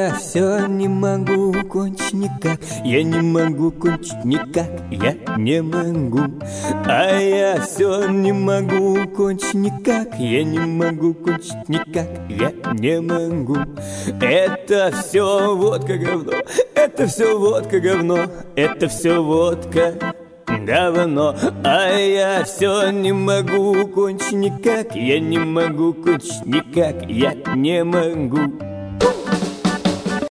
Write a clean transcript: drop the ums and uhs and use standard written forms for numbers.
я все не могу кончить никак. Я не могу кончить никак. Я не могу. А я все не могу кончить никак. Я не могу кончить никак. Я не могу. Это все водка говно. Это все водка говно. Это все водка говно. А я все не могу кончить никак. Я не могу кончить никак. Я не могу.